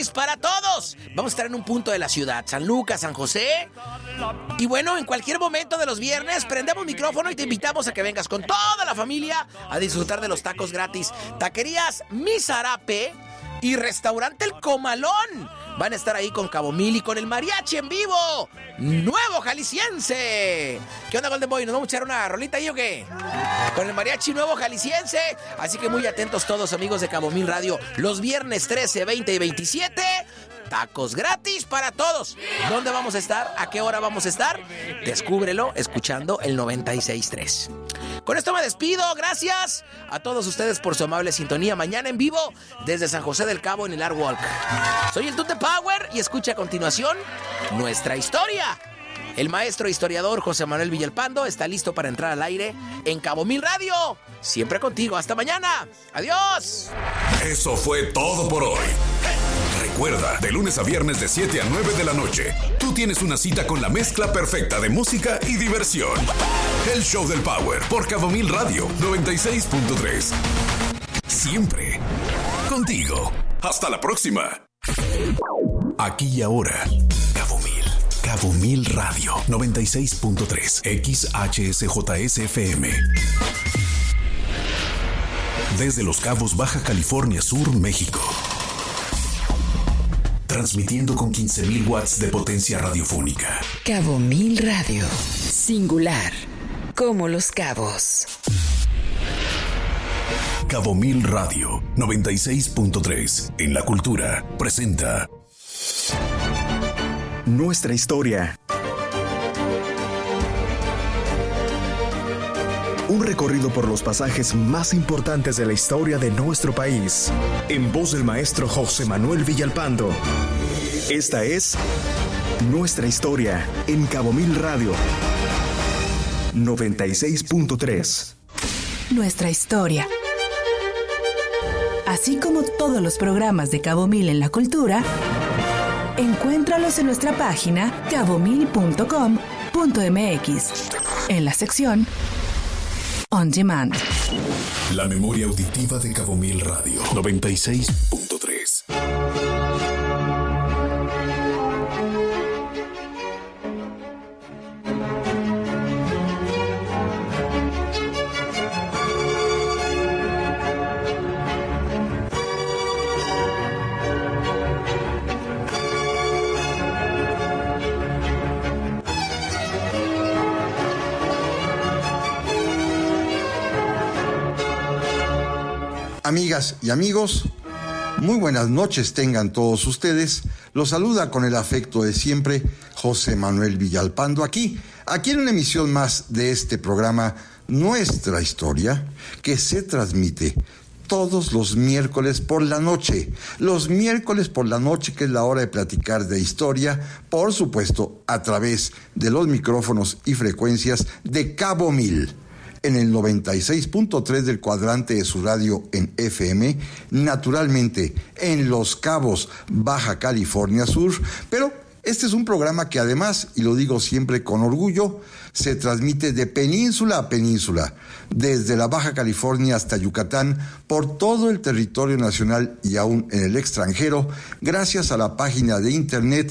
gratis para todos. Vamos a estar en un punto de la ciudad, San Lucas, San José. Y bueno, en cualquier momento de los viernes prendemos micrófono y te invitamos a que vengas con toda la familia a disfrutar de los tacos gratis. Taquerías Mi Zarape y Restaurante El Comalón van a estar ahí con Cabo Mil y con el mariachi en vivo, Nuevo Jalisciense. ¿Qué onda, Golden Boy? ¿Nos vamos a echar una rolita ahí o qué? Con el mariachi Nuevo Jalisciense. Así que muy atentos todos, amigos de Cabo Mil Radio. Los viernes 13, 20 y 27, tacos gratis para todos. ¿Dónde vamos a estar? ¿A qué hora vamos a estar? Descúbrelo escuchando el 96.3. Con esto me despido. Gracias a todos ustedes por su amable sintonía. Mañana en vivo desde San José del Cabo en el Art Walk. Soy el Tute Power y escucha a continuación nuestra historia. El maestro historiador José Manuel Villalpando está listo para entrar al aire en Cabo Mil Radio. Siempre contigo. Hasta mañana. Adiós. Eso fue todo por hoy. Recuerda, de lunes a viernes de 7 a 9 de la noche, tú tienes una cita con la mezcla perfecta de música y diversión. El Show del Power por Cabo Mil Radio 96.3. Siempre contigo. Hasta la próxima. Aquí y ahora, Cabo Mil Radio 96.3 XHSJSFM. Desde Los Cabos, Baja California Sur, México. Transmitiendo con 15,000 watts de potencia radiofónica. Cabo Mil Radio. Singular. Como Los Cabos. Cabo Mil Radio 96.3 en la cultura presenta Nuestra historia. Un recorrido por los pasajes más importantes de la historia de nuestro país. En voz del maestro José Manuel Villalpando. Esta es Nuestra historia en Cabo Mil Radio 96.3. Nuestra historia. Así como todos los programas de Cabo Mil en la cultura, encuéntralos en nuestra página cabomil.com.mx en la sección On Demand. La memoria auditiva de Cabo Mil Radio 96.3. Amigas y amigos, muy buenas noches tengan todos ustedes. Los saluda con el afecto de siempre José Manuel Villalpando aquí en una emisión más de este programa Nuestra Historia, que se transmite todos los miércoles por la noche. Los miércoles por la noche, que es la hora de platicar de historia, por supuesto, a través de los micrófonos y frecuencias de Cabo Mil. En el 96.3 del cuadrante de su radio en FM, naturalmente en Los Cabos, Baja California Sur, pero este es un programa que además, y lo digo siempre con orgullo, se transmite de península a península, desde la Baja California hasta Yucatán, por todo el territorio nacional y aún en el extranjero, gracias a la página de internet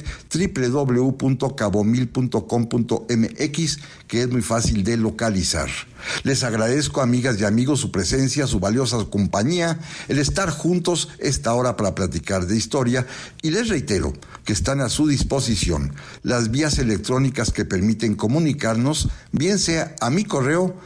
www.cabomil.com.mx, que es muy fácil de localizar. Les agradezco, amigas y amigos, su presencia, su valiosa compañía, el estar juntos esta hora para platicar de historia, y les reitero que están a su disposición las vías electrónicas que permiten comunicarnos, bien sea a mi correo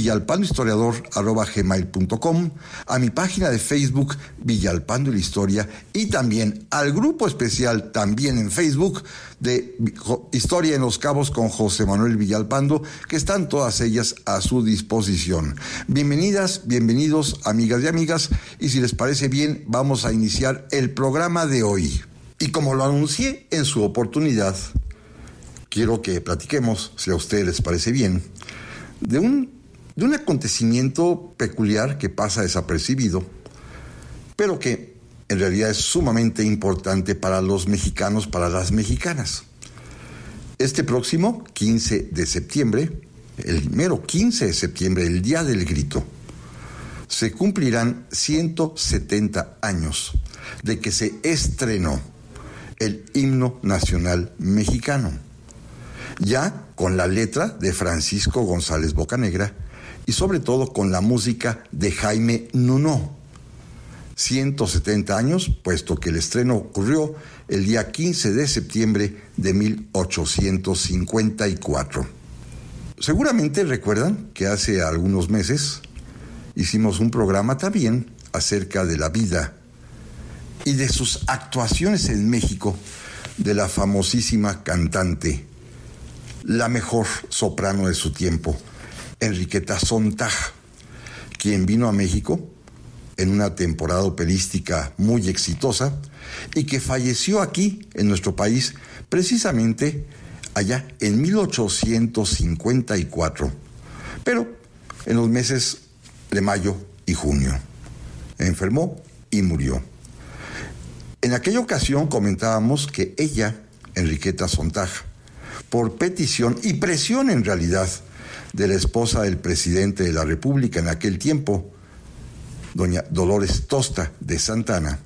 villalpandohistoriador@gmail.com, a mi página de Facebook Villalpando y la Historia, y también al grupo especial también en Facebook de Historia en Los Cabos con José Manuel Villalpando, que están todas ellas a su disposición. Bienvenidas, bienvenidos, amigas y amigas, y si les parece bien, vamos a iniciar el programa de hoy. Y como lo anuncié en su oportunidad, quiero que platiquemos, si a ustedes les parece bien, de un acontecimiento peculiar que pasa desapercibido, pero que en realidad es sumamente importante para los mexicanos, para las mexicanas. Este próximo 15 de septiembre, el mero 15 de septiembre, el Día del Grito, se cumplirán 170 años de que se estrenó el himno nacional mexicano, ya con la letra de Francisco González Bocanegra y sobre todo con la música de Jaime Nuno. 170 años, puesto que el estreno ocurrió el día 15 de septiembre de 1854. Seguramente recuerdan que hace algunos meses hicimos un programa también acerca de la vida y de sus actuaciones en México de la famosísima cantante, la mejor soprano de su tiempo, Enriqueta Sontag, quien vino a México en una temporada operística muy exitosa y que falleció aquí en nuestro país precisamente allá en 1854, pero en los meses de mayo y junio. Enfermó y murió. En aquella ocasión comentábamos que ella, Enriqueta Sontag, por petición y presión en realidad de la esposa del presidente de la República en aquel tiempo, doña Dolores Tosta de Santana,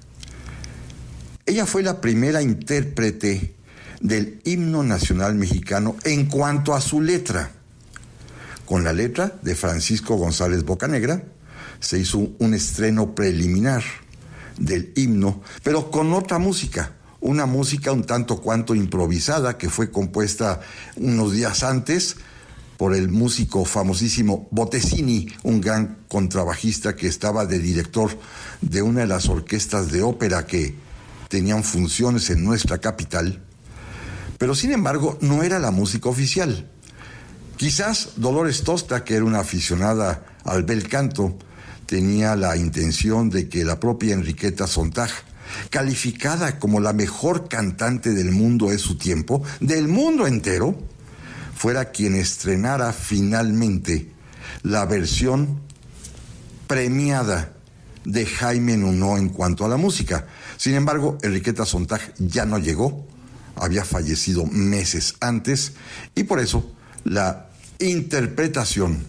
ella fue la primera intérprete del himno nacional mexicano en cuanto a su letra. Con la letra de Francisco González Bocanegra se hizo un estreno preliminar del himno, pero con otra música, una música un tanto cuanto improvisada que fue compuesta unos días antes por el músico famosísimo Bottesini, un gran contrabajista que estaba de director de una de las orquestas de ópera que tenían funciones en nuestra capital, pero sin embargo no era la música oficial. Quizás Dolores Tosta, que era una aficionada al bel canto, tenía la intención de que la propia Enriqueta Sontag, calificada como la mejor cantante del mundo de su tiempo, del mundo entero, fuera quien estrenara finalmente la versión premiada de Jaime Nuno en cuanto a la música. Sin embargo, Enriqueta Sontag ya no llegó, había fallecido meses antes, y por eso la interpretación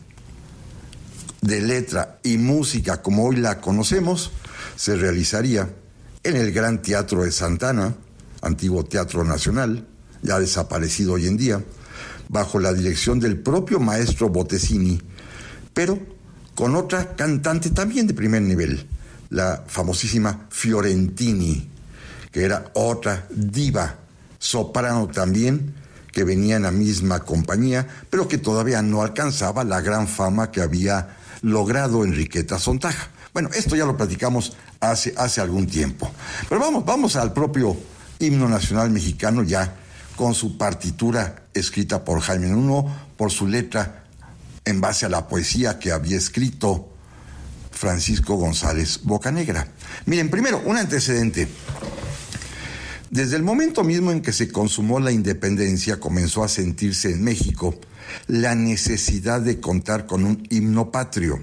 de letra y música como hoy la conocemos se realizaría en el Gran Teatro de Santana, antiguo Teatro Nacional, ya desaparecido hoy en día, bajo la dirección del propio maestro Bottesini, pero con otra cantante también de primer nivel, la famosísima Fiorentini, que era otra diva, soprano también, que venía en la misma compañía, pero que todavía no alcanzaba la gran fama que había logrado Enriqueta Sontag. Bueno, esto ya lo platicamos hace algún tiempo. Pero vamos al propio himno nacional mexicano, ya con su partitura escrita por Jaime Nuno, por su letra en base a la poesía que había escrito Francisco González Bocanegra. Miren, primero, un antecedente. Desde el momento mismo en que se consumó la independencia, comenzó a sentirse en México la necesidad de contar con un himno patrio.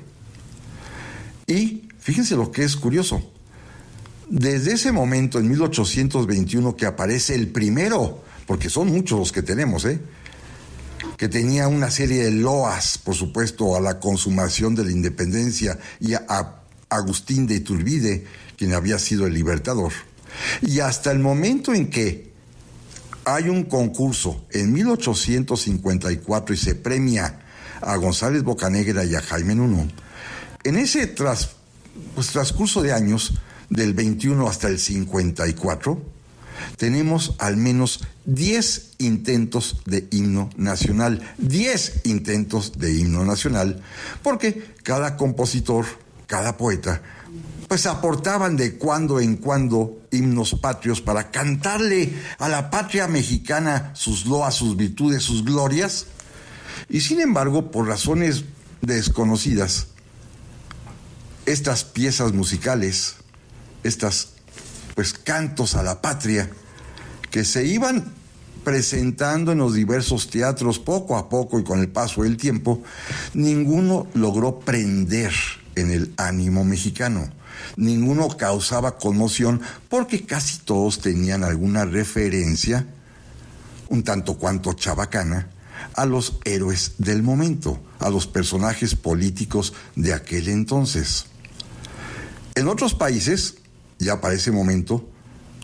Y fíjense lo que es curioso. Desde ese momento, en 1821, que aparece el primero, porque son muchos los que tenemos, que tenía una serie de loas, por supuesto, a la consumación de la independencia y a Agustín de Iturbide, quien había sido el libertador. Y hasta el momento en que hay un concurso en 1854 y se premia a González Bocanegra y a Jaime Nuno, en ese transcurso de años, del 21 hasta el 54, tenemos al menos 10 intentos de himno nacional. 10 intentos de himno nacional, porque cada compositor, cada poeta, pues aportaban de cuando en cuando himnos patrios para cantarle a la patria mexicana sus loas, sus virtudes, sus glorias. Y sin embargo, por razones desconocidas, estas piezas musicales, pues cantos a la patria, que se iban presentando en los diversos teatros poco a poco y con el paso del tiempo, ninguno logró prender en el ánimo mexicano. Ninguno causaba conmoción porque casi todos tenían alguna referencia, un tanto cuanto chabacana, a los héroes del momento, a los personajes políticos de aquel entonces. En otros países, ya para ese momento,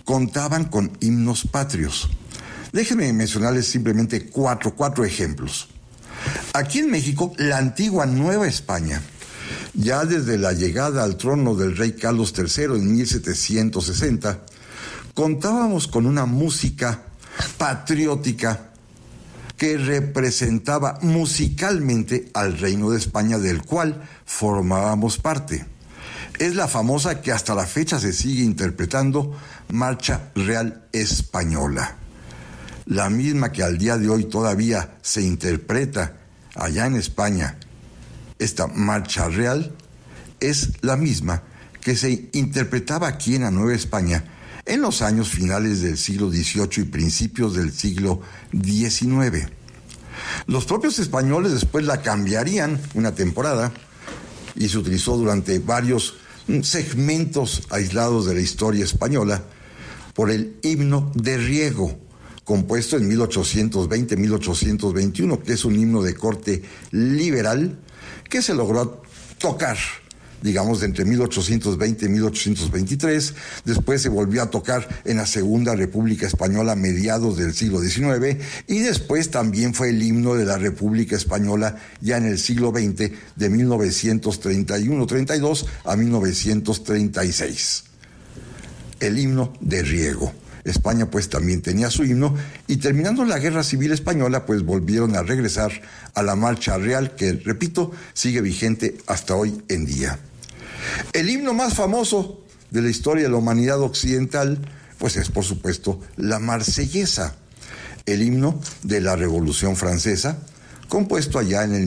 contaban con himnos patrios. Déjenme mencionarles simplemente cuatro ejemplos. Aquí en México, la antigua Nueva España, ya desde la llegada al trono del rey Carlos III en 1760, contábamos con una música patriótica que representaba musicalmente al Reino de España, del cual formábamos parte. Es la famosa, que hasta la fecha se sigue interpretando, Marcha Real Española. La misma que al día de hoy todavía se interpreta allá en España. Esta Marcha Real es la misma que se interpretaba aquí en la Nueva España en los años finales del siglo XVIII y principios del siglo XIX. Los propios españoles después la cambiarían una temporada y se utilizó durante varios segmentos aislados de la historia española por el himno de riego, compuesto en 1820-1821, que es un himno de corte liberal que se logró tocar, digamos, de entre 1820 y 1823, después se volvió a tocar en la Segunda República Española a mediados del siglo XIX, y después también fue el himno de la República Española ya en el siglo XX, de 1931-32 a 1936. El himno de riego. España pues también tenía su himno, y terminando la Guerra Civil Española pues volvieron a regresar a la Marcha Real, que, repito, sigue vigente hasta hoy en día. El himno más famoso de la historia de la humanidad occidental pues es, por supuesto, la Marsellesa, el himno de la Revolución Francesa, compuesto allá en el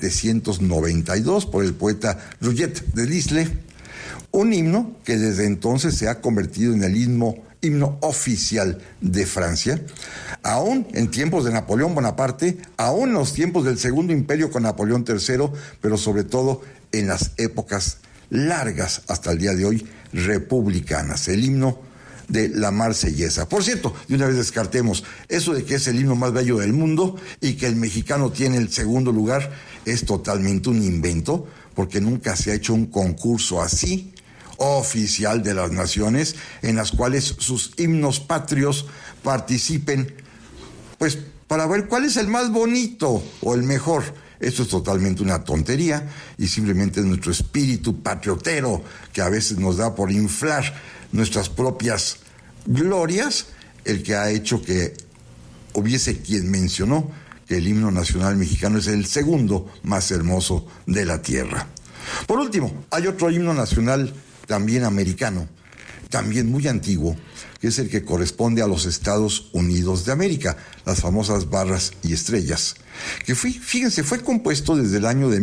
1792 por el poeta Rouget de Lisle, un himno que desde entonces se ha convertido en el himno oficial de Francia, aún en tiempos de Napoleón Bonaparte, aún en los tiempos del Segundo Imperio con Napoleón III, pero sobre todo en las épocas largas hasta el día de hoy republicanas, el himno de la Marsellesa. Por cierto, de una vez descartemos eso de que es el himno más bello del mundo y que el mexicano tiene el segundo lugar, es totalmente un invento, porque nunca se ha hecho un concurso así oficial de las naciones en las cuales sus himnos patrios participen, pues para ver cuál es el más bonito o el mejor. Esto es totalmente una tontería y simplemente es nuestro espíritu patriotero que a veces nos da por inflar nuestras propias glorias el que ha hecho que hubiese quien mencionó que el himno nacional mexicano es el segundo más hermoso de la tierra. Por último, hay otro himno nacional también americano, también muy antiguo, que es el que corresponde a los Estados Unidos de América, las famosas barras y estrellas, que fue compuesto desde el año de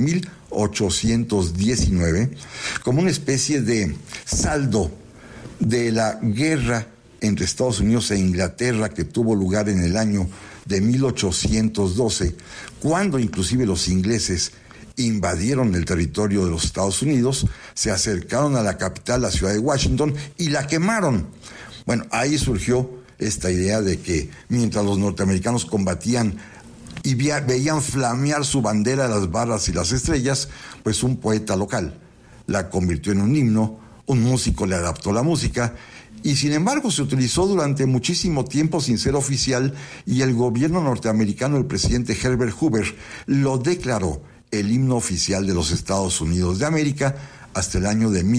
1819 como una especie de saldo de la guerra entre Estados Unidos e Inglaterra que tuvo lugar en el año de 1812, cuando inclusive los ingleses invadieron el territorio de los Estados Unidos, se acercaron a la capital, la ciudad de Washington, y la quemaron. Bueno, ahí surgió esta idea de que mientras los norteamericanos combatían y veían flamear su bandera de las barras y las estrellas, pues un poeta local la convirtió en un himno, un músico le adaptó la música, y sin embargo se utilizó durante muchísimo tiempo sin ser oficial, y el gobierno norteamericano, el presidente Herbert Hoover, lo declaró el himno oficial de los Estados Unidos de América hasta el año de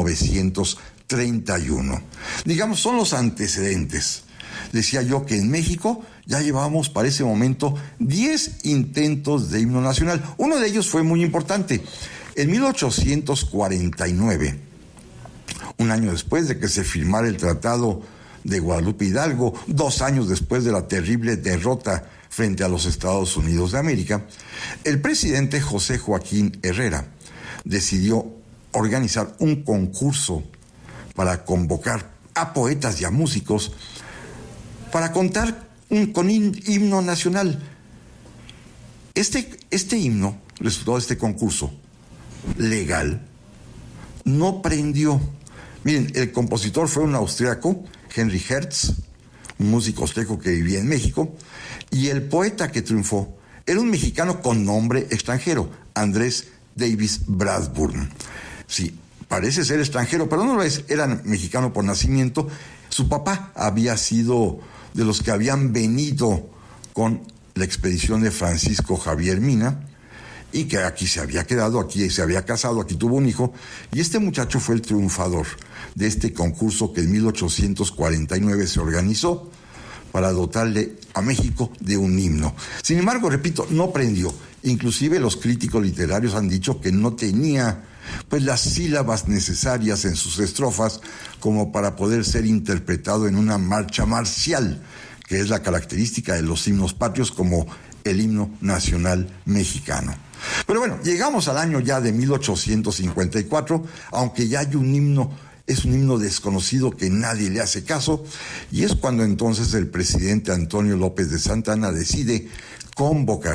1931. Digamos, son los antecedentes. Decía yo que en México ya llevábamos para ese momento 10 intentos de himno nacional. Uno de ellos fue muy importante. En 1849, un año después de que se firmara el Tratado de Guadalupe Hidalgo, 2 años después de la terrible derrota frente a los Estados Unidos de América, el presidente José Joaquín Herrera decidió organizar un concurso para convocar a poetas y a músicos para contar con himno nacional. Este himno, resultado de este concurso legal, no prendió. Miren, el compositor fue un austriaco, Henry Hertz, un músico austríaco que vivía en México, y el poeta que triunfó era un mexicano con nombre extranjero, Andrés Davis Bradburn. Sí, parece ser extranjero, pero no lo es, era mexicano por nacimiento. Su papá había sido de los que habían venido con la expedición de Francisco Javier Mina, y que aquí se había quedado, aquí se había casado, aquí tuvo un hijo, y este muchacho fue el triunfador de este concurso que en 1849 se organizó para dotarle a México de un himno. Sin embargo, repito, no prendió. Inclusive los críticos literarios han dicho que no tenía pues las sílabas necesarias en sus estrofas como para poder ser interpretado en una marcha marcial, que es la característica de los himnos patrios como el himno nacional mexicano. Pero bueno, llegamos al año ya de 1854, aunque ya hay un himno, es un himno desconocido que nadie le hace caso, y es cuando entonces el presidente Antonio López de Santa Anna decide convocar,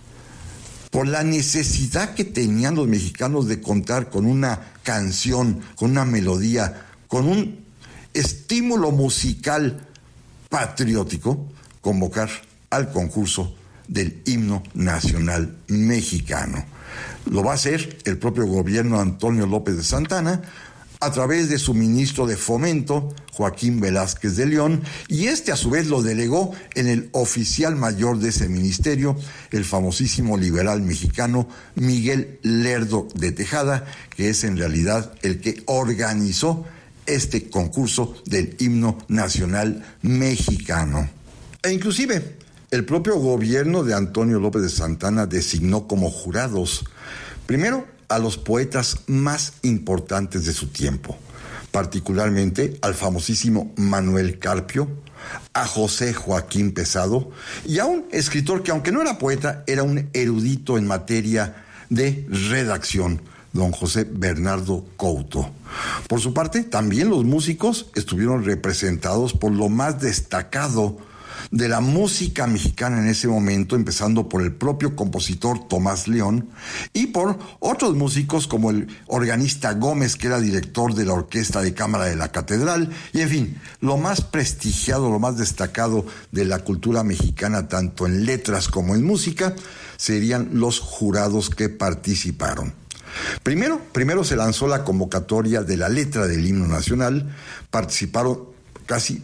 por la necesidad que tenían los mexicanos de contar con una canción, con una melodía, con un estímulo musical patriótico, convocar al concurso del himno nacional mexicano. Lo va a hacer el propio gobierno Antonio López de Santa Anna a través de su ministro de Fomento, Joaquín Velázquez de León, y este a su vez lo delegó en el oficial mayor de ese ministerio, el famosísimo liberal mexicano Miguel Lerdo de Tejada, que es en realidad el que organizó este concurso del himno nacional mexicano. E inclusive el propio gobierno de Antonio López de Santa Anna designó como jurados, primero, a los poetas más importantes de su tiempo, particularmente al famosísimo Manuel Carpio, a José Joaquín Pesado y a un escritor que, aunque no era poeta, era un erudito en materia de redacción, don José Bernardo Couto. Por su parte, también los músicos estuvieron representados por lo más destacado de la música mexicana en ese momento, empezando por el propio compositor Tomás León y por otros músicos como el organista Gómez, que era director de la Orquesta de Cámara de la Catedral, y en fin, lo más prestigiado, lo más destacado de la cultura mexicana, tanto en letras como en música, serían los jurados que participaron. Primero se lanzó la convocatoria de la letra del himno nacional, participaron casi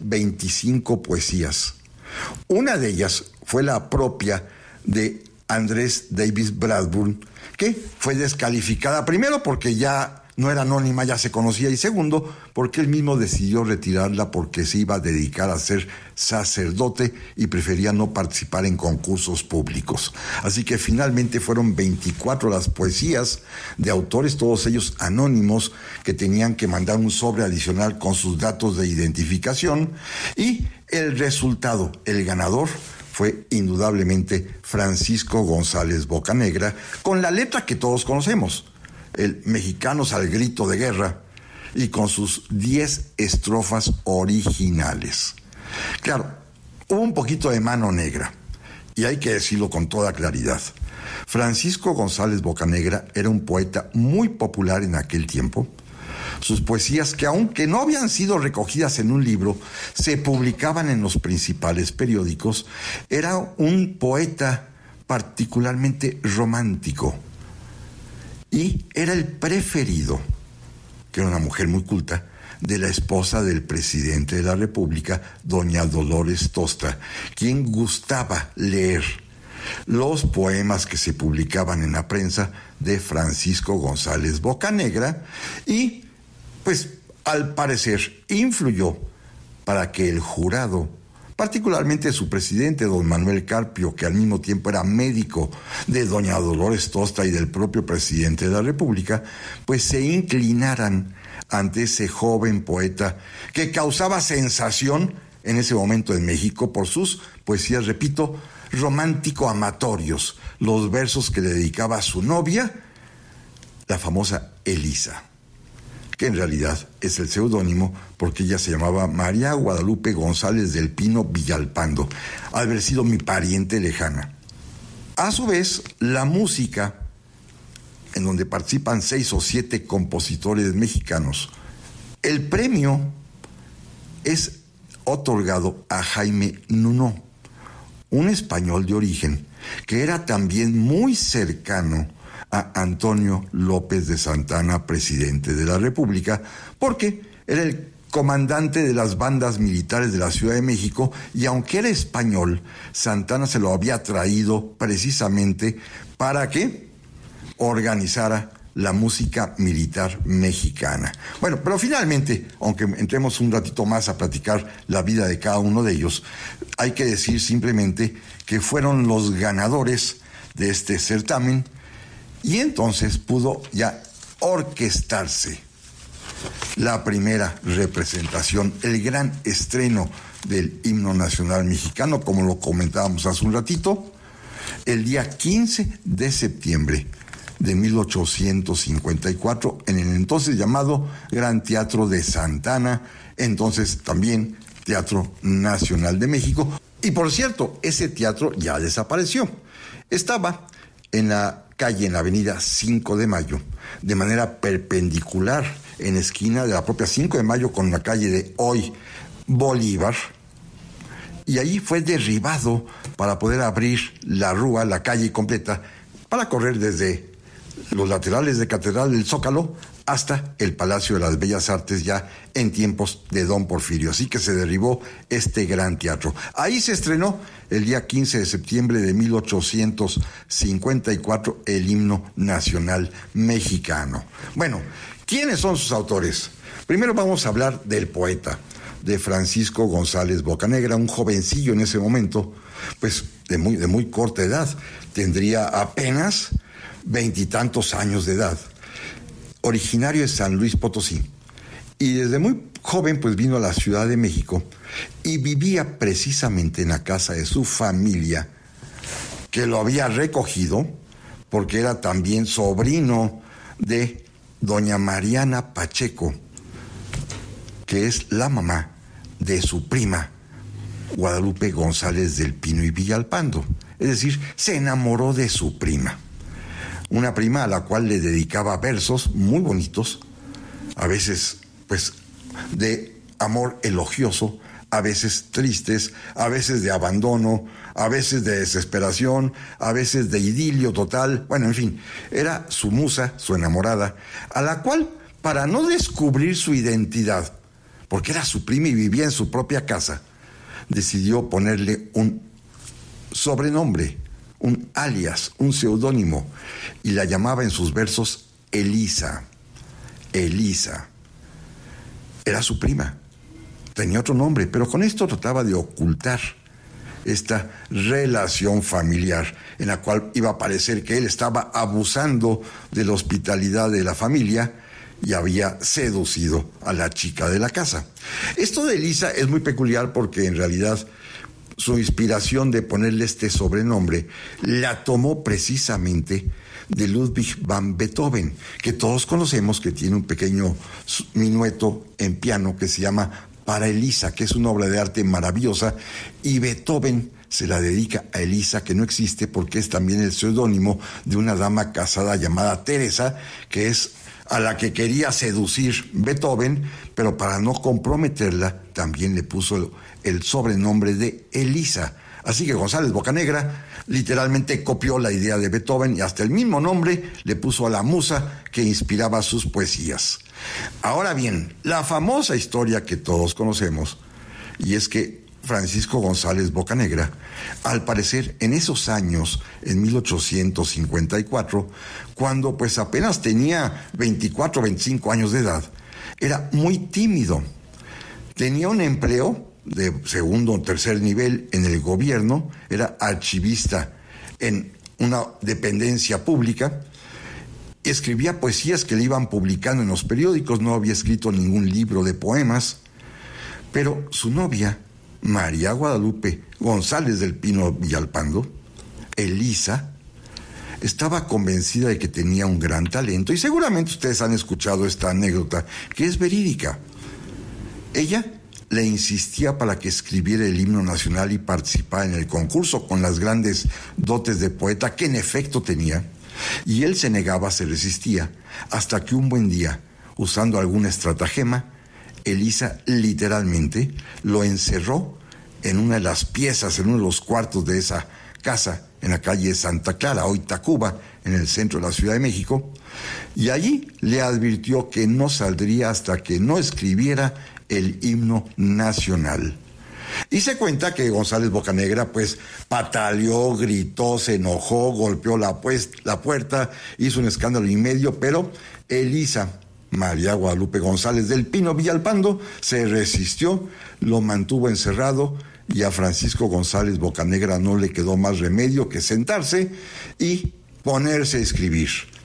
25 poesías. Una de ellas fue la propia de Andrés Davis Bradburn, que fue descalificada primero porque ya no era anónima, ya se conocía, y segundo porque él mismo decidió retirarla porque se iba a dedicar a ser sacerdote y prefería no participar en concursos públicos. Así que finalmente fueron 24 las poesías de autores, todos ellos anónimos, que tenían que mandar un sobre adicional con sus datos de identificación, y el resultado, el ganador, fue indudablemente Francisco González Bocanegra, con la letra que todos conocemos, el Mexicanos al grito de guerra, y con sus 10 estrofas originales. Claro, hubo un poquito de mano negra, y hay que decirlo con toda claridad. Francisco González Bocanegra era un poeta muy popular en aquel tiempo. Sus poesías, que aunque no habían sido recogidas en un libro, se publicaban en los principales periódicos. Era un poeta particularmente romántico y era el preferido, que era una mujer muy culta, de la esposa del presidente de la República, doña Dolores Tosta, quien gustaba leer los poemas que se publicaban en la prensa de Francisco González Bocanegra, y pues al parecer influyó para que el jurado, particularmente su presidente, don Manuel Carpio, que al mismo tiempo era médico de doña Dolores Tosta y del propio presidente de la República, pues se inclinaran ante ese joven poeta que causaba sensación en ese momento en México por sus poesías, repito, romántico-amatorios, los versos que le dedicaba a su novia, la famosa Elisa, que en realidad es el seudónimo porque ella se llamaba María Guadalupe González del Pino Villalpando, al haber sido mi pariente lejana. A su vez, la música, en donde participan 6 o 7 compositores mexicanos, el premio es otorgado a Jaime Nuno, un español de origen que era también muy cercano a Antonio López de Santa Anna, presidente de la República, porque era el comandante de las bandas militares de la Ciudad de México, y aunque era español, Santana se lo había traído precisamente para que organizara la música militar mexicana. Bueno, pero finalmente, aunque entremos un ratito más a platicar la vida de cada uno de ellos, hay que decir simplemente que fueron los ganadores de este certamen, y entonces pudo ya orquestarse la primera representación, el gran estreno del himno nacional mexicano, como lo comentábamos hace un ratito, el día 15 de septiembre de 1854, en el entonces llamado Gran Teatro de Santa Ana, entonces también Teatro Nacional de México. Y por cierto, ese teatro ya desapareció. Estaba en la calle, en la avenida 5 de Mayo, de manera perpendicular, en esquina de la propia 5 de Mayo con la calle de hoy Bolívar, y ahí fue derribado para poder abrir la rúa, la calle completa, para correr desde los laterales de Catedral del Zócalo hasta el Palacio de las Bellas Artes, ya en tiempos de Don Porfirio. Así que se derribó este gran teatro. Ahí se estrenó el día 15 de septiembre de 1854 el himno nacional mexicano. Bueno, ¿quiénes son sus autores? Primero vamos a hablar del poeta, de Francisco González Bocanegra, un jovencillo en ese momento, pues de muy corta edad, tendría apenas 20 y tantos años de edad, originario de San Luis Potosí, y desde muy joven pues vino a la Ciudad de México y vivía precisamente en la casa de su familia, que lo había recogido porque era también sobrino de doña Mariana Pacheco, que es la mamá de su prima Guadalupe González del Pino y Villalpando. Es decir, se enamoró de su prima. Una prima a la cual le dedicaba versos muy bonitos, a veces pues de amor elogioso, a veces tristes, a veces de abandono, a veces de desesperación, a veces de idilio total. Bueno, en fin, era su musa, su enamorada, a la cual, para no descubrir su identidad, porque era su prima y vivía en su propia casa, decidió ponerle un sobrenombre, un alias, un seudónimo, y la llamaba en sus versos Elisa. Elisa. Era su prima. Tenía otro nombre, pero con esto trataba de ocultar esta relación familiar en la cual iba a parecer que él estaba abusando de la hospitalidad de la familia y había seducido a la chica de la casa. Esto de Elisa es muy peculiar porque en realidad su inspiración de ponerle este sobrenombre la tomó precisamente de Ludwig van Beethoven, que todos conocemos, que tiene un pequeño minueto en piano que se llama Para Elisa, que es una obra de arte maravillosa, y Beethoven se la dedica a Elisa, que no existe porque es también el seudónimo de una dama casada llamada Teresa, que es a la que quería seducir Beethoven, pero para no comprometerla también le puso el sobrenombre de Elisa. Así que González Bocanegra literalmente copió la idea de Beethoven y hasta el mismo nombre le puso a la musa que inspiraba sus poesías. Ahora bien, la famosa historia que todos conocemos, y es que Francisco González Bocanegra, al parecer en esos años, en 1854, cuando pues apenas tenía 24 o 25 años de edad, era muy tímido. Tenía un empleo de segundo o tercer nivel en el gobierno, era archivista en una dependencia pública, escribía poesías que le iban publicando en los periódicos, no había escrito ningún libro de poemas, pero su novia, María Guadalupe González del Pino Villalpando, Elisa, estaba convencida de que tenía un gran talento, y seguramente ustedes han escuchado esta anécdota, que es verídica. Ella le insistía para que escribiera el himno nacional y participara en el concurso con las grandes dotes de poeta que en efecto tenía, y él se negaba, se resistía, hasta que un buen día, usando algún estratagema, Elisa literalmente lo encerró en una de las piezas, en uno de los cuartos de esa casa en la calle Santa Clara, hoy Tacuba, en el centro de la Ciudad de México, y allí le advirtió que no saldría hasta que no escribiera el himno nacional. Y se cuenta que González Bocanegra pues pataleó, gritó, se enojó, golpeó la puerta, hizo un escándalo y medio, pero Elisa María Guadalupe González del Pino Villalpando se resistió, lo mantuvo encerrado y a Francisco González Bocanegra no le quedó más remedio que sentarse y ponerse a escribir.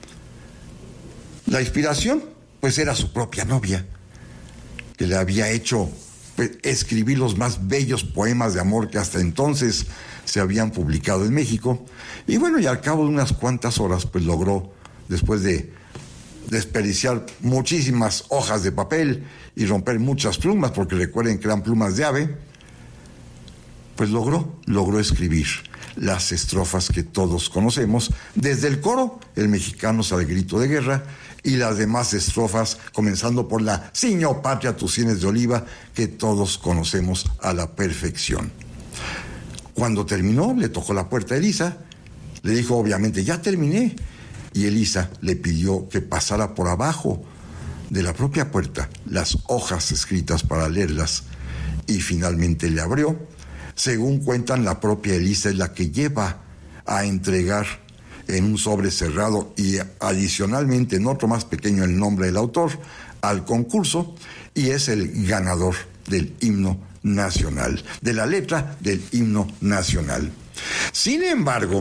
La inspiración pues era su propia novia, que le había hecho escribir los más bellos poemas de amor que hasta entonces se habían publicado en México. Y bueno, y al cabo de unas cuantas horas, pues logró, después de desperdiciar muchísimas hojas de papel y romper muchas plumas, porque recuerden que eran plumas de ave, pues logró escribir las estrofas que todos conocemos, desde el coro, el mexicano al grito de guerra, y las demás estrofas, comenzando por la Ciño Patria, tus sienes de oliva, que todos conocemos a la perfección. Cuando terminó, le tocó la puerta a Elisa, le dijo obviamente, ya terminé, y Elisa le pidió que pasara por abajo de la propia puerta las hojas escritas para leerlas, y finalmente le abrió. Según cuentan, la propia Elisa es la que lleva a entregar en un sobre cerrado y adicionalmente en otro más pequeño el nombre del autor al concurso, y es el ganador del himno nacional, de la letra del himno nacional. Sin embargo,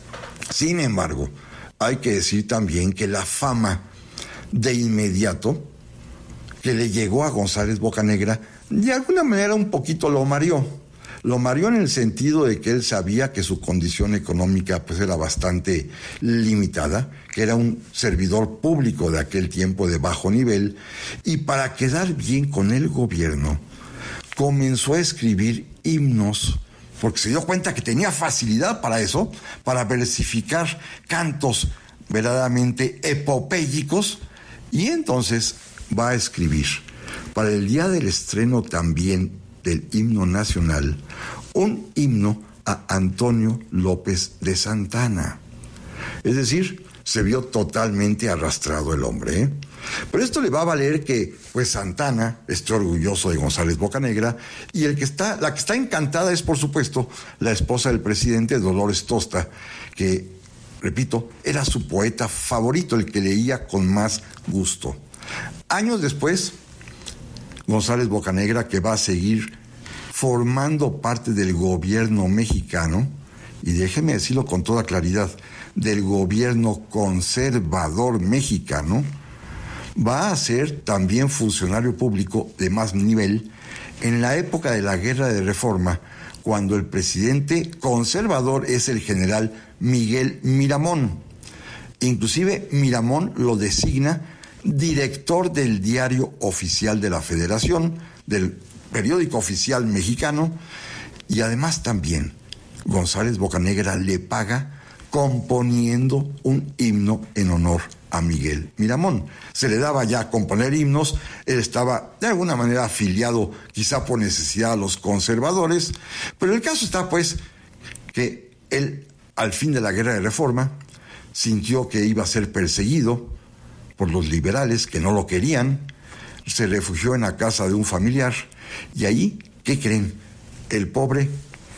hay que decir también que la fama de inmediato que le llegó a González Bocanegra, de alguna manera un poquito lo mareó. Lo mareó en el sentido de que él sabía que su condición económica pues era bastante limitada, que era un servidor público de aquel tiempo de bajo nivel, y para quedar bien con el gobierno comenzó a escribir himnos, porque se dio cuenta que tenía facilidad para eso, para versificar cantos verdaderamente epopélicos, y entonces va a escribir para el día del estreno también del himno nacional un himno a Antonio López de Santana. Es decir, se vio totalmente arrastrado el hombre, ¿eh? Pero esto le va a valer que, pues, Santana esté orgulloso de González Bocanegra, y la que está encantada es, por supuesto, la esposa del presidente, Dolores Tosta, que, repito, era su poeta favorito, el que leía con más gusto. Años después, González Bocanegra, que va a seguir formando parte del gobierno mexicano, y déjeme decirlo con toda claridad, del gobierno conservador mexicano, va a ser también funcionario público de más nivel en la época de la Guerra de Reforma, cuando el presidente conservador es el general Miguel Miramón. Inclusive Miramón lo designa director del Diario Oficial de la Federación, del periódico oficial mexicano, y además también González Bocanegra le paga componiendo un himno en honor a Miguel Miramón. Se le daba ya componer himnos, él estaba de alguna manera afiliado quizá por necesidad a los conservadores, pero el caso está pues que él al fin de la Guerra de Reforma sintió que iba a ser perseguido por los liberales que no lo querían, se refugió en la casa de un familiar, y ahí, ¿qué creen? El pobre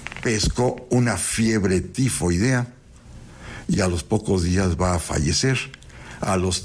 pescó una fiebre tifoidea y a los pocos días va a fallecer a los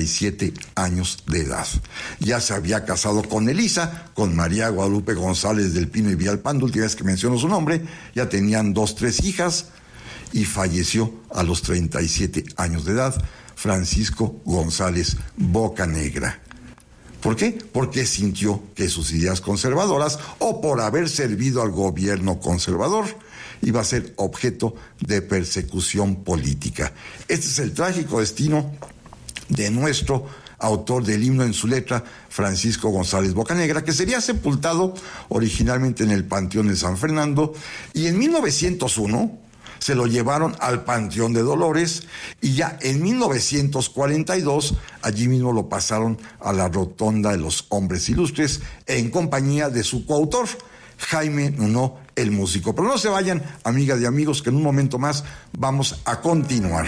37 años de edad. Ya se había casado con Elisa, con María Guadalupe González del Pino y Villalpando, última vez que menciono su nombre, ya tenían 3 hijas, y falleció a los 37 años de edad Francisco González Bocanegra. ¿Por qué? Porque sintió que sus ideas conservadoras, o por haber servido al gobierno conservador, iba a ser objeto de persecución política. Este es el trágico destino de nuestro autor del himno en su letra, Francisco González Bocanegra, que sería sepultado originalmente en el Panteón de San Fernando, y en 1901 se lo llevaron al Panteón de Dolores, y ya en 1942 allí mismo lo pasaron a la Rotonda de los Hombres Ilustres en compañía de su coautor, Jaime Nuno, el músico. Pero no se vayan, amigas y amigos, que en un momento más vamos a continuar.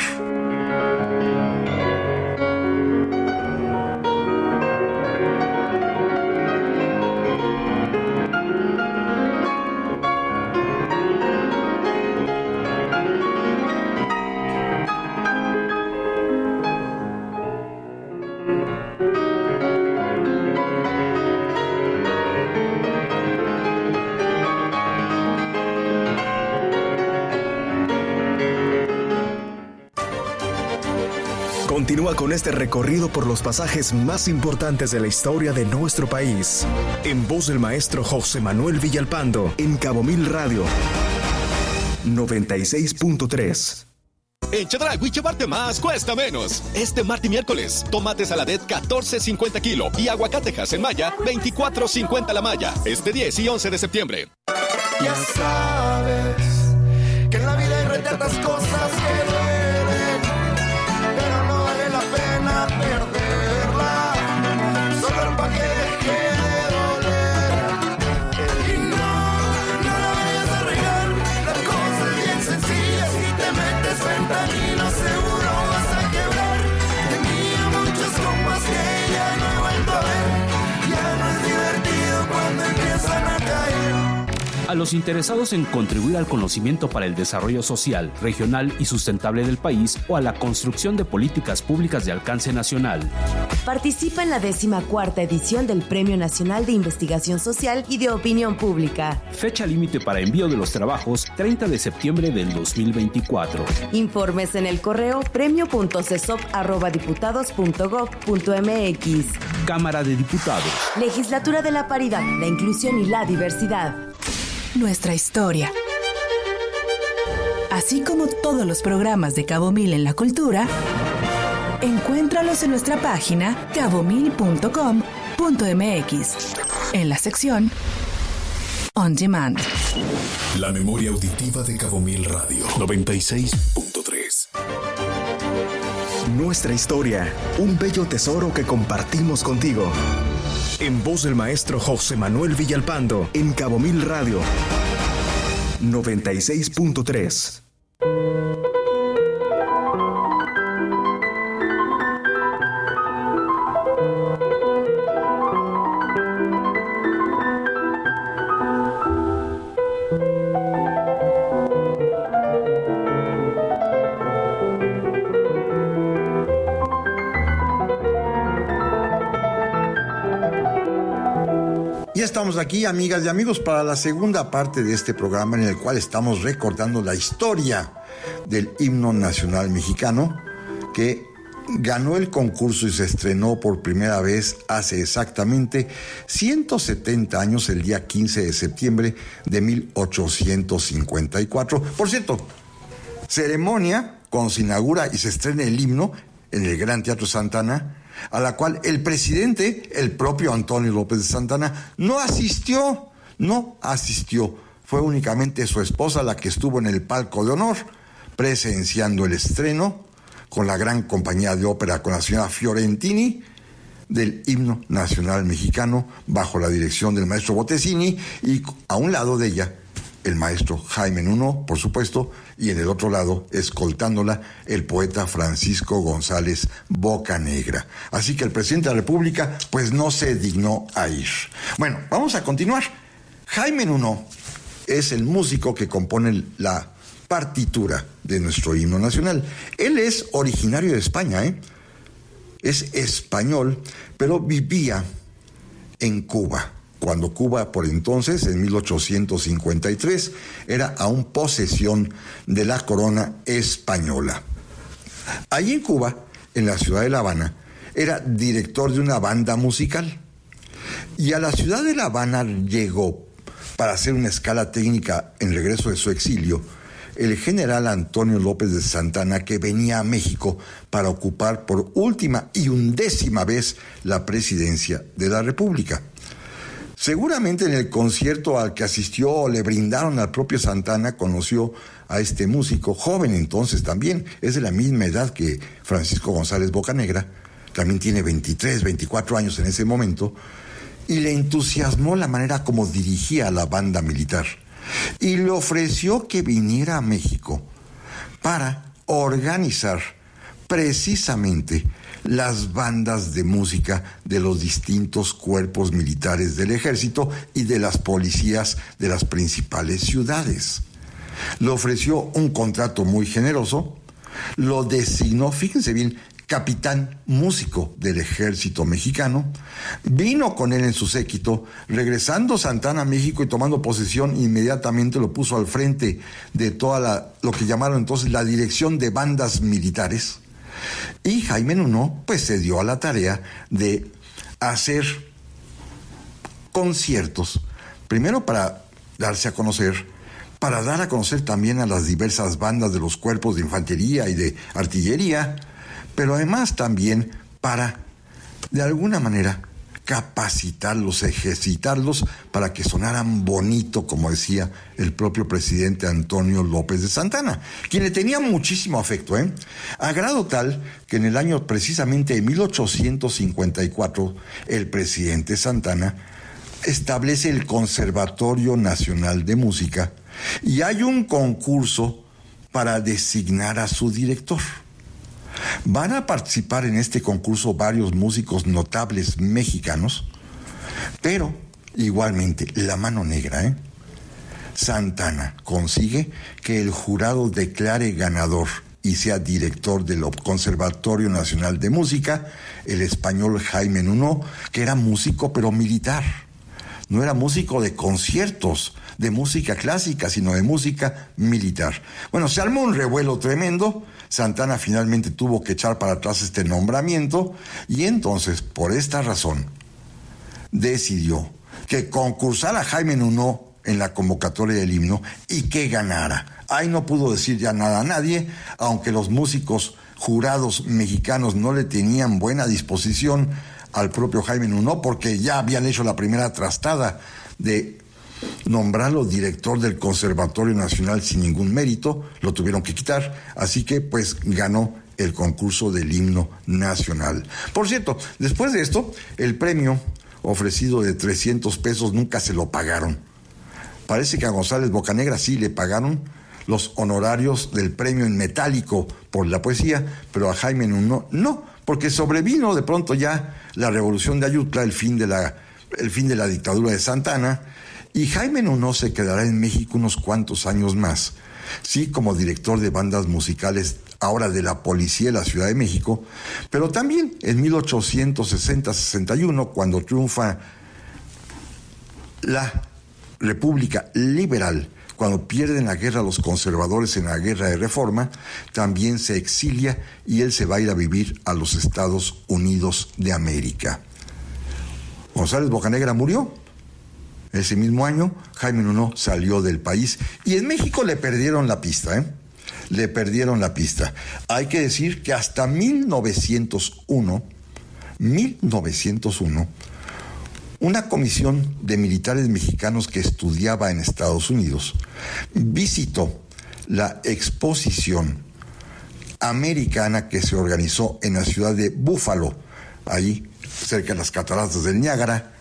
Continúa con este recorrido por los pasajes más importantes de la historia de nuestro país. En voz del maestro José Manuel Villalpando, en Cabo Mil Radio 96.3. En Chedraui llevarte más cuesta menos. Este martes y miércoles, tomate saladet 14.50 kilo y aguacatejas en malla 24.50 la malla. Este 10 y 11 de septiembre. Ya sabes que en la vida hay retantas cosas que duelen, pero no vale la pena perderla, solo para que deje de doler. Y no la vayas a regar, la cosa es bien sencilla, si te metes fentanilo seguro vas a quebrar. Tenía muchos compas que ya no he vuelto a ver, ya no es divertido cuando empiezan a caer. A los interesados en contribuir al conocimiento para el desarrollo social, regional y sustentable del país o a la construcción de políticas públicas de alcance nacional. Participa en la 14ª edición del Premio Nacional de Investigación Social y de Opinión Pública. Fecha límite para envío de los trabajos, 30 de septiembre del 2024. Informes en el correo premio.cesop@diputados.gov.mx. Cámara de Diputados. Legislatura de la Paridad, la Inclusión y la Diversidad. Nuestra historia. Así como todos los programas de Cabo Mil en la cultura, encuéntralos en nuestra página cabomil.com.mx, en la sección On Demand. La memoria auditiva de Cabo Mil Radio 96.3. Nuestra historia, un bello tesoro que compartimos contigo. En voz del maestro José Manuel Villalpando, en Cabo Mil Radio 96.3. Ya estamos aquí, amigas y amigos, para la segunda parte de este programa en el cual estamos recordando la historia del himno nacional mexicano que ganó el concurso y se estrenó por primera vez hace exactamente 170 años, el día 15 de septiembre de 1854. Por cierto, ceremonia cuando se inaugura y se estrena el himno en el Gran Teatro Santana, a la cual el presidente, el propio Antonio López de Santana, no asistió. Fue únicamente su esposa la que estuvo en el palco de honor, presenciando el estreno con la gran compañía de ópera, con la señora Fiorentini, del himno nacional mexicano, bajo la dirección del maestro Bottesini, y a un lado de ella, el maestro Jaime Nuno, por supuesto, y en el otro lado, escoltándola, el poeta Francisco González Bocanegra. Así que el presidente de la República, pues no se dignó a ir. Bueno, vamos a continuar. Jaime Nuno es el músico que compone la partitura de nuestro himno nacional. Él es originario de España, es español, pero vivía en Cuba. Cuando Cuba, por entonces, en 1853, era aún posesión de la corona española. Allí en Cuba, en la ciudad de La Habana, era director de una banda musical. Y a la ciudad de La Habana llegó, para hacer una escala técnica en regreso de su exilio, el general Antonio López de Santana, que venía a México para ocupar por última y 11ª vez la presidencia de la República. Seguramente en el concierto al que asistió le brindaron al propio Santana, conoció a este músico, joven entonces también, es de la misma edad que Francisco González Bocanegra, también tiene 23, 24 años en ese momento, y le entusiasmó la manera como dirigía a la banda militar, y le ofreció que viniera a México para organizar precisamente las bandas de música de los distintos cuerpos militares del ejército y de las policías de las principales ciudades. Le ofreció un contrato muy generoso, lo designó, fíjense bien, capitán músico del ejército mexicano, vino con él en su séquito, regresando Santana a México y tomando posesión, inmediatamente lo puso al frente de toda lo que llamaron entonces la dirección de bandas militares. Y Jaime Nuno pues se dio a la tarea de hacer conciertos, primero para darse a conocer, para dar a conocer también a las diversas bandas de los cuerpos de infantería y de artillería, pero además también para, de alguna manera, capacitarlos, ejercitarlos para que sonaran bonito, como decía el propio presidente Antonio López de Santana, quien le tenía muchísimo afecto, a grado tal que en el año precisamente de 1854 el presidente Santana establece el Conservatorio Nacional de Música y hay un concurso para designar a su director. Van a participar en este concurso varios músicos notables mexicanos, pero igualmente la mano negra, Santana consigue que el jurado declare ganador y sea director del Conservatorio Nacional de Música el español Jaime Nuno, que era músico pero militar. No era músico de conciertos, de música clásica, sino de música militar. Bueno, se armó un revuelo tremendo. Santana finalmente tuvo que echar para atrás este nombramiento y entonces, por esta razón, decidió que concursara Jaime Nuno en la convocatoria del himno y que ganara. Ahí no pudo decir ya nada a nadie, aunque los músicos jurados mexicanos no le tenían buena disposición al propio Jaime Nuno, porque ya habían hecho la primera trastada de nombrarlo director del Conservatorio Nacional sin ningún mérito, lo tuvieron que quitar, así que pues ganó el concurso del himno nacional. Por cierto, después de esto, el premio ofrecido de 300 pesos nunca se lo pagaron. Parece que a González Bocanegra sí le pagaron los honorarios del premio en metálico por la poesía, pero a Jaime Nuno no, porque sobrevino de pronto ya la revolución de Ayutla, el fin de la dictadura de Santana, y Jaime Nuno se quedará en México unos cuantos años más, sí, como director de bandas musicales ahora de la Policía de la Ciudad de México, pero también en 1860-61, cuando triunfa la República Liberal, cuando pierden la guerra los conservadores en la guerra de Reforma, también se exilia y él se va a ir a vivir a los Estados Unidos de América. González Bocanegra murió. Ese mismo año, Jaime Nuno salió del país y en México le perdieron la pista, Le perdieron la pista. Hay que decir que hasta 1901, una comisión de militares mexicanos que estudiaba en Estados Unidos visitó la exposición americana que se organizó en la ciudad de Búfalo, ahí cerca de las cataratas del Niágara,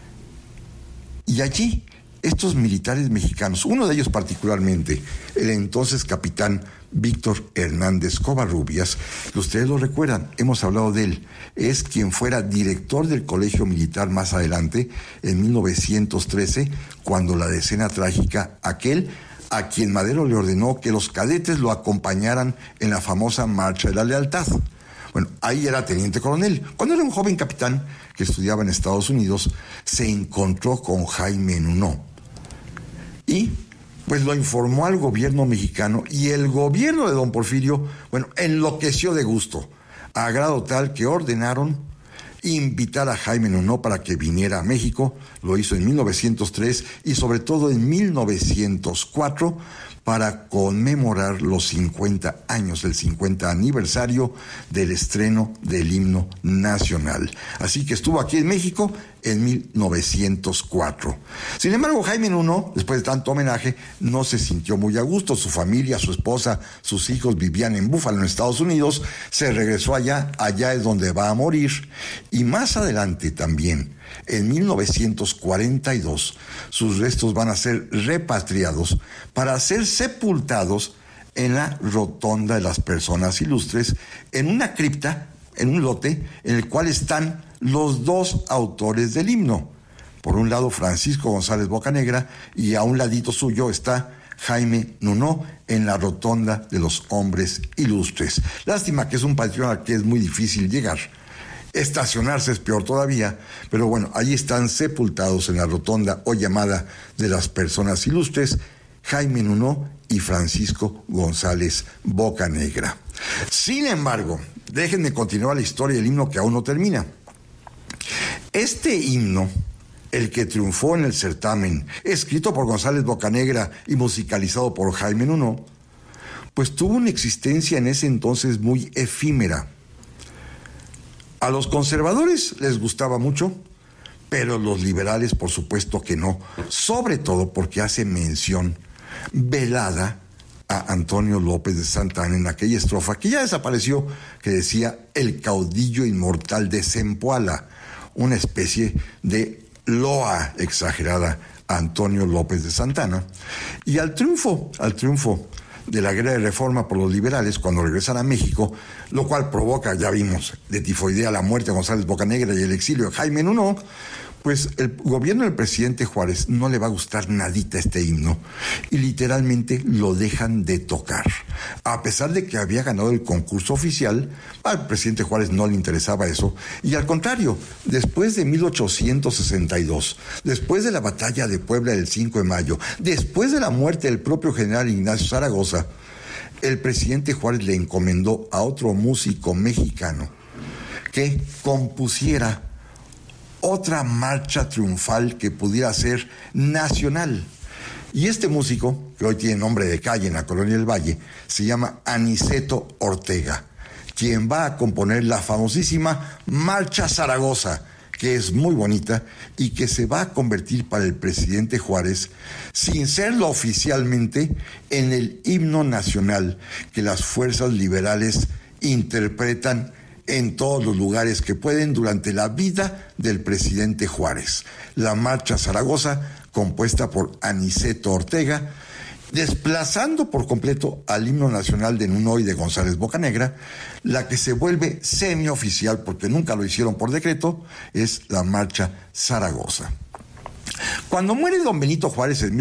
y allí estos militares mexicanos, uno de ellos particularmente, el entonces capitán Víctor Hernández Covarrubias, que ustedes lo recuerdan, hemos hablado de él, es quien fuera director del Colegio Militar más adelante, en 1913, cuando la decena trágica, aquel a quien Madero le ordenó que los cadetes lo acompañaran en la famosa Marcha de la Lealtad. Bueno, ahí era teniente coronel. Cuando era un joven capitán que estudiaba en Estados Unidos, se encontró con Jaime Nuno y pues lo informó al gobierno mexicano, y el gobierno de don Porfirio, bueno, enloqueció de gusto, a grado tal que ordenaron invitar a Jaime Nuno para que viniera a México. Lo hizo en 1903 y sobre todo en 1904 para conmemorar los 50 años, el 50 aniversario del estreno del himno nacional. Así que estuvo aquí en México en 1904. Sin embargo, Jaime Nuno, después de tanto homenaje, no se sintió muy a gusto. Su familia, su esposa, sus hijos vivían en Búfalo, en Estados Unidos. Se regresó allá es donde va a morir. Y más adelante también, en 1942, sus restos van a ser repatriados para ser sepultados en la Rotonda de las Personas Ilustres, en una cripta, en un lote, en el cual están los dos autores del himno. Por un lado, Francisco González Bocanegra, y a un ladito suyo está Jaime Nuno en la Rotonda de los Hombres Ilustres. Lástima que es un panteón al que es muy difícil llegar. Estacionarse es peor todavía, pero bueno, allí están sepultados en la rotonda o llamada de las Personas Ilustres Jaime Nuno y Francisco González Bocanegra. Sin embargo, déjenme continuar la historia del himno que aún no termina. Este himno, el que triunfó en el certamen, escrito por González Bocanegra y musicalizado por Jaime Nuno, pues tuvo una existencia en ese entonces muy efímera. A los conservadores les gustaba mucho, pero los liberales por supuesto que no, sobre todo porque hace mención velada a Antonio López de Santa Anna en aquella estrofa que ya desapareció, que decía el caudillo inmortal de Zempoala, una especie de loa exagerada a Antonio López de Santa Anna. Y al triunfo de la guerra de reforma por los liberales cuando regresan a México, lo cual provoca, ya vimos, de tifoidea la muerte de González Bocanegra y el exilio de Jaime Nuno, pues el gobierno del presidente Juárez no le va a gustar nadita este himno y literalmente lo dejan de tocar. A pesar de que había ganado el concurso oficial, al presidente Juárez no le interesaba eso, y al contrario, después de 1862, después de la batalla de Puebla del 5 de mayo, después de la muerte del propio general Ignacio Zaragoza, el presidente Juárez le encomendó a otro músico mexicano que compusiera otra marcha triunfal que pudiera ser nacional. Y este músico, que hoy tiene nombre de calle en la Colonia del Valle, se llama Aniceto Ortega, quien va a componer la famosísima Marcha Zaragoza, que es muy bonita y que se va a convertir para el presidente Juárez, sin serlo oficialmente, en el himno nacional que las fuerzas liberales interpretan en todos los lugares que pueden durante la vida del presidente Juárez. La Marcha Zaragoza, compuesta por Aniceto Ortega, desplazando por completo al himno nacional de Nuno y de González Bocanegra. La que se vuelve semioficial, porque nunca lo hicieron por decreto, es la Marcha Zaragoza. Cuando muere don Benito Juárez en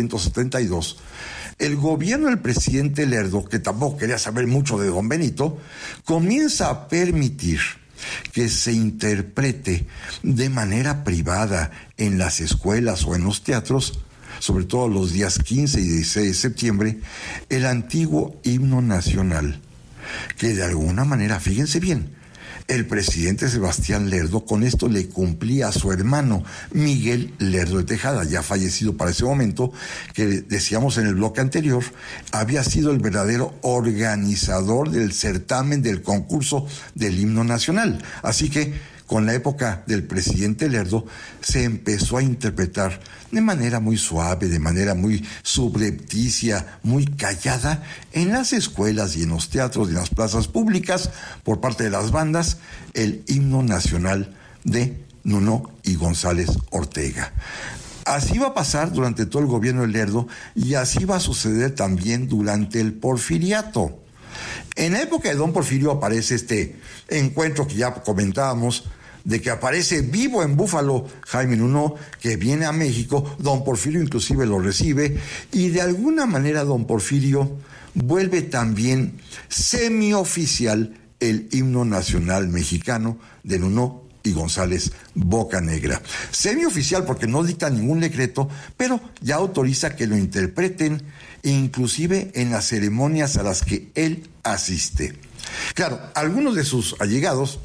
1872, el gobierno del presidente Lerdo, que tampoco quería saber mucho de don Benito, comienza a permitir que se interprete de manera privada en las escuelas o en los teatros, sobre todo los días 15 y 16 de septiembre, el antiguo himno nacional, que de alguna manera, fíjense bien, el presidente Sebastián Lerdo con esto le cumplía a su hermano Miguel Lerdo de Tejada, ya fallecido para ese momento, que decíamos en el bloque anterior, había sido el verdadero organizador del certamen del concurso del himno nacional. Así que con la época del presidente Lerdo se empezó a interpretar de manera muy suave, de manera muy subrepticia, muy callada, en las escuelas y en los teatros y en las plazas públicas, por parte de las bandas, el himno nacional de Nuno y González Ortega. Así va a pasar durante todo el gobierno de Lerdo y así va a suceder también durante el porfiriato. En la época de don Porfirio aparece este encuentro que ya comentábamos, de que aparece vivo en Búfalo Jaime Nuno, que viene a México, don Porfirio inclusive lo recibe, y de alguna manera don Porfirio vuelve también semioficial el himno nacional mexicano de Nuno y González Bocanegra. Semioficial porque no dicta ningún decreto, pero ya autoriza que lo interpreten, inclusive en las ceremonias a las que él asiste. Claro, algunos de sus allegados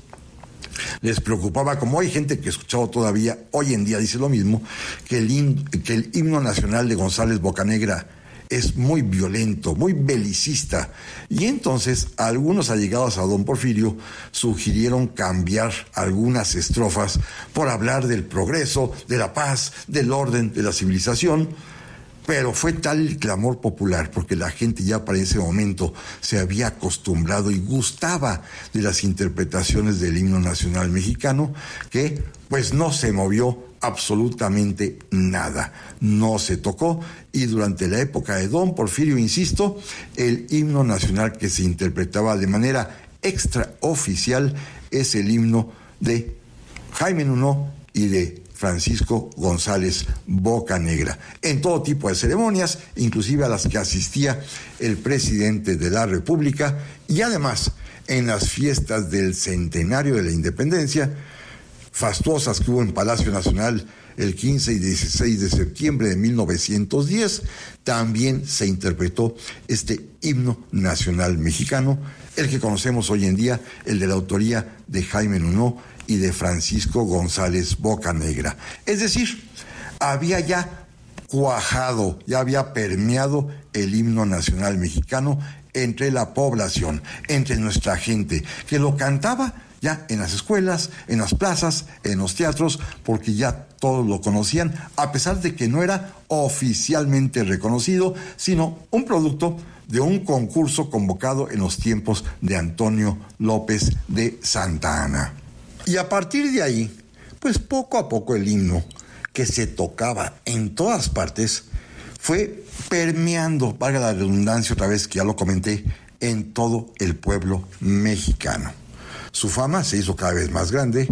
les preocupaba, como hay gente que escuchaba todavía, hoy en día dice lo mismo, que el himno nacional de González Bocanegra es muy violento, muy belicista, y entonces algunos allegados a don Porfirio sugirieron cambiar algunas estrofas por hablar del progreso, de la paz, del orden, de la civilización. Pero fue tal el clamor popular, porque la gente ya para ese momento se había acostumbrado y gustaba de las interpretaciones del himno nacional mexicano, que pues no se movió absolutamente nada, no se tocó, y durante la época de don Porfirio, insisto, el himno nacional que se interpretaba de manera extraoficial es el himno de Jaime Nuno y de Francisco González Bocanegra, en todo tipo de ceremonias, inclusive a las que asistía el presidente de la República, y además en las fiestas del centenario de la independencia, fastuosas que hubo en Palacio Nacional el 15 y 16 de septiembre de 1910, también se interpretó este himno nacional mexicano, el que conocemos hoy en día, el de la autoría de Jaime Nuno y de Francisco González Bocanegra. Es decir, había ya cuajado, ya había permeado el himno nacional mexicano entre la población, entre nuestra gente, que lo cantaba ya en las escuelas, en las plazas, en los teatros, porque ya todos lo conocían, a pesar de que no era oficialmente reconocido, sino un producto de un concurso convocado en los tiempos de Antonio López de Santa Anna. Y a partir de ahí, pues poco a poco el himno, que se tocaba en todas partes, fue permeando, valga la redundancia otra vez que ya lo comenté, en todo el pueblo mexicano. Su fama se hizo cada vez más grande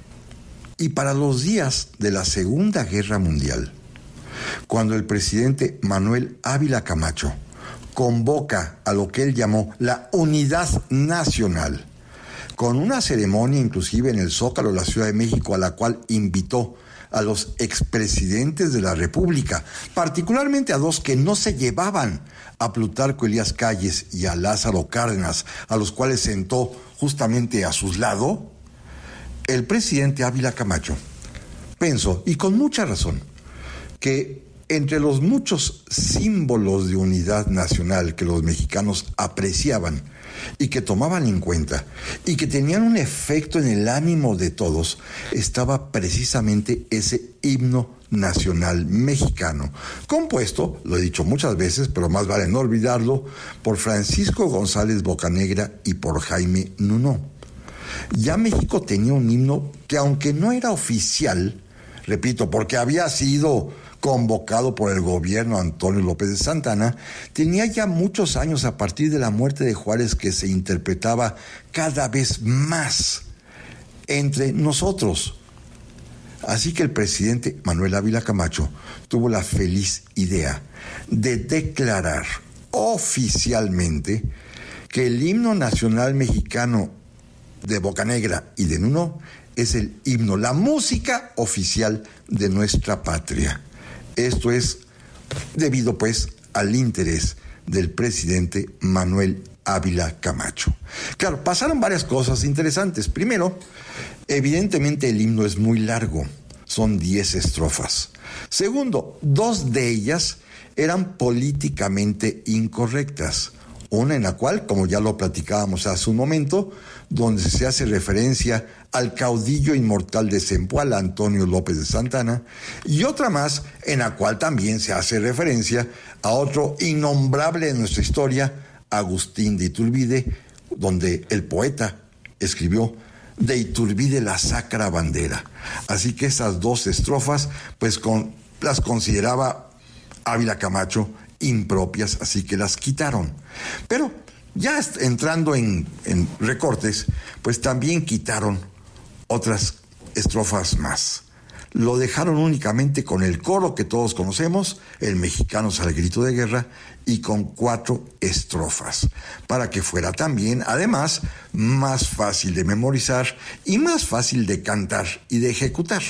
y para los días de la Segunda Guerra Mundial, cuando el presidente Manuel Ávila Camacho convoca a lo que él llamó la Unidad Nacional, con una ceremonia inclusive en el Zócalo de la Ciudad de México, a la cual invitó a los expresidentes de la República, particularmente a dos que no se llevaban, a Plutarco Elías Calles y a Lázaro Cárdenas, a los cuales sentó justamente a su lado, el presidente Ávila Camacho pensó, y con mucha razón, que entre los muchos símbolos de unidad nacional que los mexicanos apreciaban y que tomaban en cuenta y que tenían un efecto en el ánimo de todos, estaba precisamente ese himno nacional mexicano, compuesto, lo he dicho muchas veces, pero más vale no olvidarlo, por Francisco González Bocanegra y por Jaime Nuno. Ya México tenía un himno que, aunque no era oficial, repito, porque había sido convocado por el gobierno Antonio López de Santa Anna, tenía ya muchos años a partir de la muerte de Juárez que se interpretaba cada vez más entre nosotros. Así que el presidente Manuel Ávila Camacho tuvo la feliz idea de declarar oficialmente que el himno nacional mexicano de Bocanegra y de Nuno es el himno, la música oficial de nuestra patria. Esto es debido, pues, al interés del presidente Manuel Ávila Camacho. Claro, pasaron varias cosas interesantes. Primero, evidentemente el himno es muy largo, son 10 estrofas. Segundo, 2 de ellas eran políticamente incorrectas. Una en la cual, como ya lo platicábamos hace un momento, donde se hace referencia al caudillo inmortal de Zempoala, Antonio López de Santa Anna, y otra más en la cual también se hace referencia a otro innombrable en nuestra historia, Agustín de Iturbide, donde el poeta escribió: de Iturbide la sacra bandera. Así que esas 2 estrofas, pues las consideraba Ávila Camacho impropias, así que las quitaron. Pero ya entrando en recortes, pues también quitaron otras estrofas más. Lo dejaron únicamente con el coro que todos conocemos, el mexicano al grito de guerra, y con 4 estrofas, para que fuera también, además, más fácil de memorizar y más fácil de cantar y de ejecutar.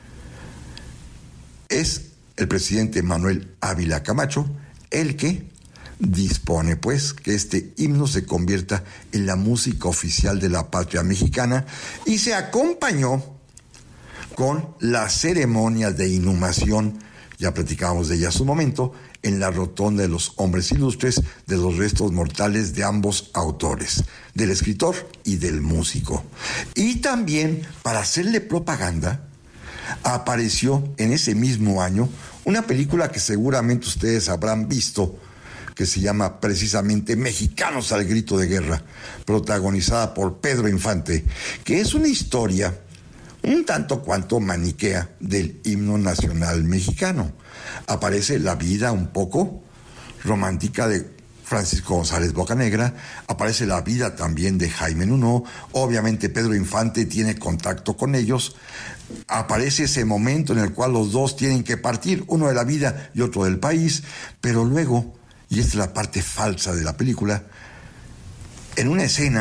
Es el presidente Manuel Ávila Camacho el que dispone, pues, que este himno se convierta en la música oficial de la patria mexicana, y se acompañó con la ceremonia de inhumación, ya platicábamos de ella hace un momento, en la rotonda de los hombres ilustres, de los restos mortales de ambos autores, del escritor y del músico. Y también, para hacerle propaganda, apareció en ese mismo año una película que seguramente ustedes habrán visto, que se llama precisamente Mexicanos al grito de guerra, protagonizada por Pedro Infante, que es una historia un tanto cuanto maniquea del himno nacional mexicano. Aparece la vida un poco romántica de Francisco González Bocanegra, aparece la vida también de Jaime Nuno, obviamente Pedro Infante tiene contacto con ellos, aparece ese momento en el cual los dos tienen que partir, uno de la vida y otro del país, pero luego, y esta es la parte falsa de la película, en una escena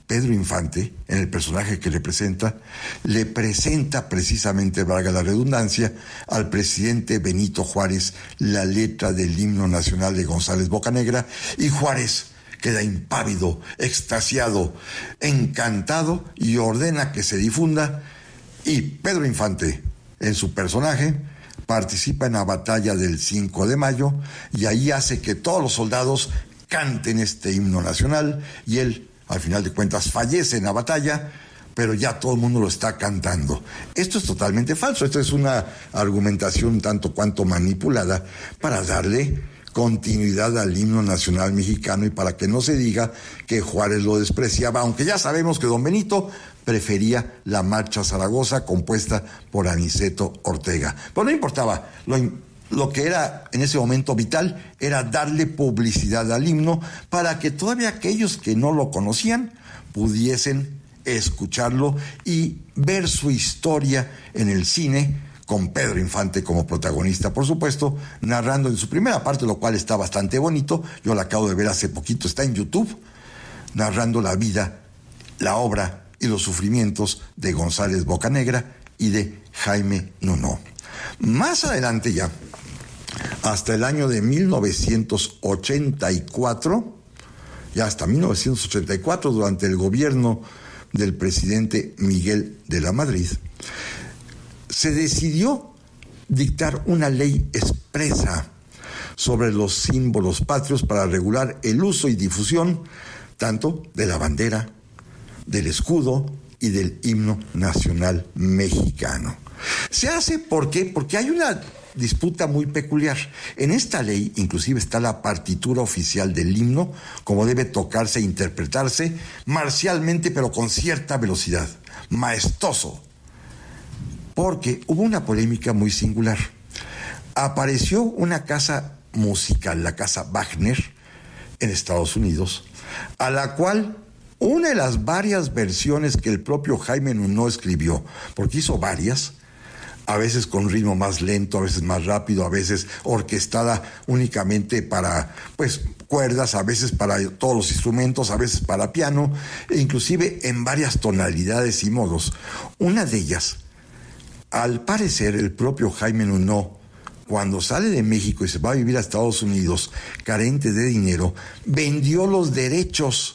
Pedro Infante, en el personaje que le presenta precisamente, valga la redundancia, al presidente Benito Juárez la letra del himno nacional de González Bocanegra, y Juárez queda impávido, extasiado, encantado y ordena que se difunda, y Pedro Infante, en su personaje, participa en la batalla del 5 de mayo y ahí hace que todos los soldados canten este himno nacional, y él, al final de cuentas, fallece en la batalla, pero ya todo el mundo lo está cantando. Esto es totalmente falso. Esto es una argumentación tanto cuanto manipulada para darle continuidad al himno nacional mexicano y para que no se diga que Juárez lo despreciaba, aunque ya sabemos que don Benito prefería la Marcha Zaragoza compuesta por Aniceto Ortega. Pero no importaba, lo que era en ese momento vital era darle publicidad al himno para que todavía aquellos que no lo conocían pudiesen escucharlo y ver su historia en el cine, con Pedro Infante como protagonista, por supuesto, narrando en su primera parte, lo cual está bastante bonito. Yo la acabo de ver hace poquito, está en YouTube, narrando la vida, la obra y los sufrimientos de González Bocanegra y de Jaime Nuno. Más adelante ya, hasta el año de 1984, ya hasta 1984, durante el gobierno del presidente Miguel de la Madrid, se decidió dictar una ley expresa sobre los símbolos patrios para regular el uso y difusión tanto de la bandera, del escudo y del himno nacional mexicano. Se hace porque hay una disputa muy peculiar. En esta ley inclusive está la partitura oficial del himno, como debe tocarse e interpretarse marcialmente, pero con cierta velocidad, maestoso. Porque hubo una polémica muy singular. Apareció una casa musical, la casa Wagner, en Estados Unidos, a la cual una de las varias versiones que el propio Jaime Nuno escribió, porque hizo varias, a veces con ritmo más lento, a veces más rápido, a veces orquestada únicamente para cuerdas, a veces para todos los instrumentos, a veces para piano, e inclusive en varias tonalidades y modos. Una de ellas, al parecer, el propio Jaime Nuno, cuando sale de México y se va a vivir a Estados Unidos, carente de dinero, vendió los derechos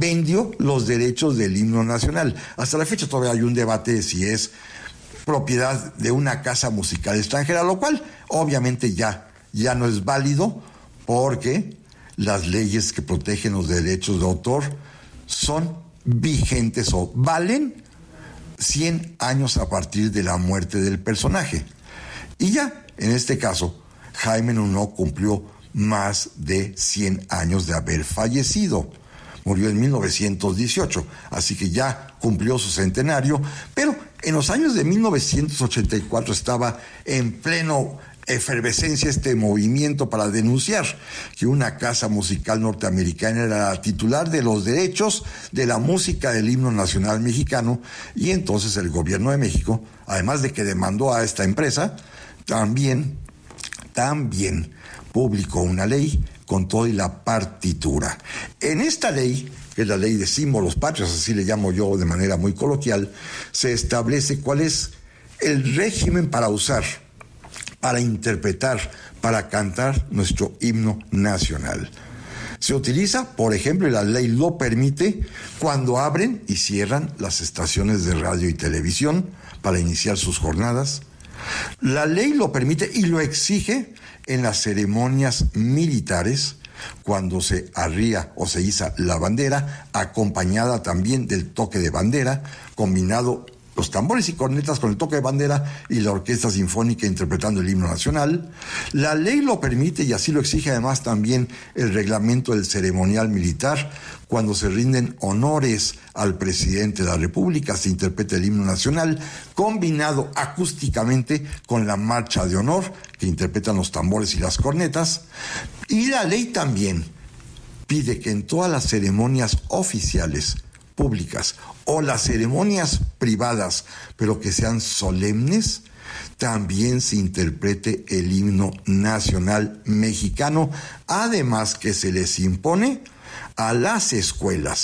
del himno nacional. Hasta la fecha todavía hay un debate de si es propiedad de una casa musical extranjera, lo cual obviamente ya no es válido, porque las leyes que protegen los derechos de autor son vigentes o valen 100 años a partir de la muerte del personaje. Y ya, en este caso, Jaime Nuno cumplió más de 100 años de haber fallecido. Murió en 1918, así que ya cumplió su centenario, pero en los años de 1984 estaba en pleno efervescencia este movimiento para denunciar que una casa musical norteamericana era la titular de los derechos de la música del himno nacional mexicano, y entonces el gobierno de México, además de que demandó a esta empresa, también publicó una ley con toda la partitura. En esta ley, que es la ley de símbolos patrios, así le llamo yo de manera muy coloquial, se establece cuál es el régimen para usar, para interpretar, para cantar nuestro himno nacional. Se utiliza, por ejemplo, y la ley lo permite, cuando abren y cierran las estaciones de radio y televisión para iniciar sus jornadas. La ley lo permite y lo exige en las ceremonias militares, cuando se arría o se iza la bandera, acompañada también del toque de bandera, combinado los tambores y cornetas con el toque de bandera y la orquesta sinfónica interpretando el himno nacional. La ley lo permite y así lo exige además también el reglamento del ceremonial militar. Cuando se rinden honores al presidente de la República, se interpreta el himno nacional, combinado acústicamente con la marcha de honor, que interpretan los tambores y las cornetas. Y la ley también pide que en todas las ceremonias oficiales, públicas, o las ceremonias privadas, pero que sean solemnes, también se interprete el himno nacional mexicano, además que se les impone a las escuelas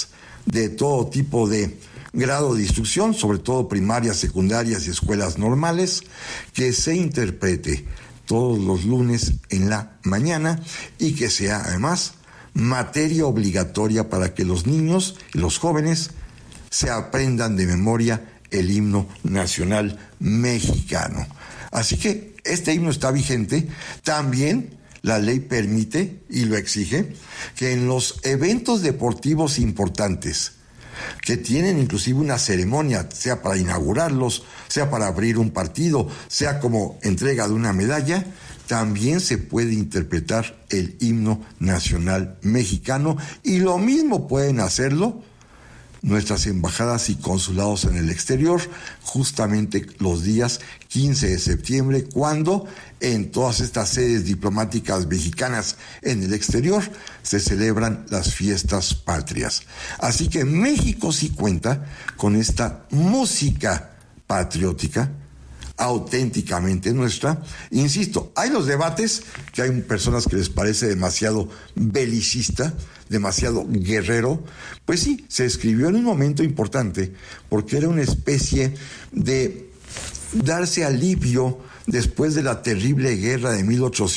de todo tipo de grado de instrucción, sobre todo primarias, secundarias y escuelas normales, que se interprete todos los lunes en la mañana y que sea además materia obligatoria para que los niños y los jóvenes se aprendan de memoria el himno nacional mexicano. Así que este himno está vigente. También la ley permite y lo exige que en los eventos deportivos importantes, que tienen inclusive una ceremonia, sea para inaugurarlos, sea para abrir un partido, sea como entrega de una medalla, también se puede interpretar el himno nacional mexicano, y lo mismo pueden hacerlo nuestras embajadas y consulados en el exterior, justamente los días 15 de septiembre, cuando en todas estas sedes diplomáticas mexicanas en el exterior se celebran las fiestas patrias. Así que México sí cuenta con esta música patriótica, auténticamente nuestra. Insisto, hay los debates que hay personas que les parece demasiado belicista, demasiado guerrero. Pues sí, se escribió en un momento importante porque era una especie de darse alivio después de la terrible guerra de